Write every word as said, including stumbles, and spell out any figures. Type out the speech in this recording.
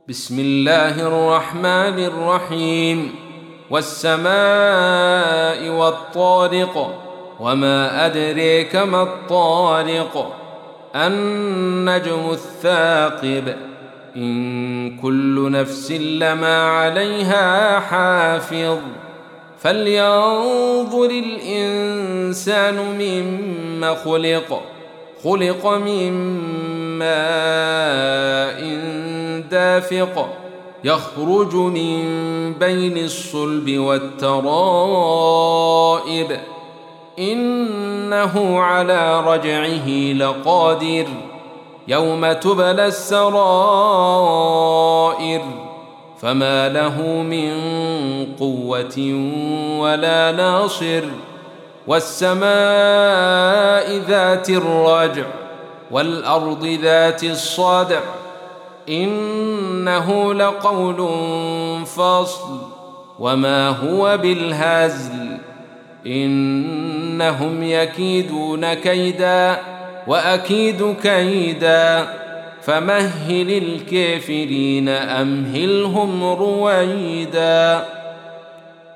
بسم الله الرحمن الرحيم والسماء والطارق وما أدريك ما الطارق النجم الثاقب إن كل نفس لما عليها حافظ فلينظر الإنسان مما خلق خلق من ماء دافق يخرج من بين الصلب والترائب إنه على رجعه لقادر يوم تبلى السرائر فما له من قوة ولا ناصر والسماء ذات الرجع والأرض ذات الصدع إنه لقول فصل وما هو بالهزل إنهم يكيدون كيدا وأكيد كيدا فمهل الكافرين أمهلهم رويدا.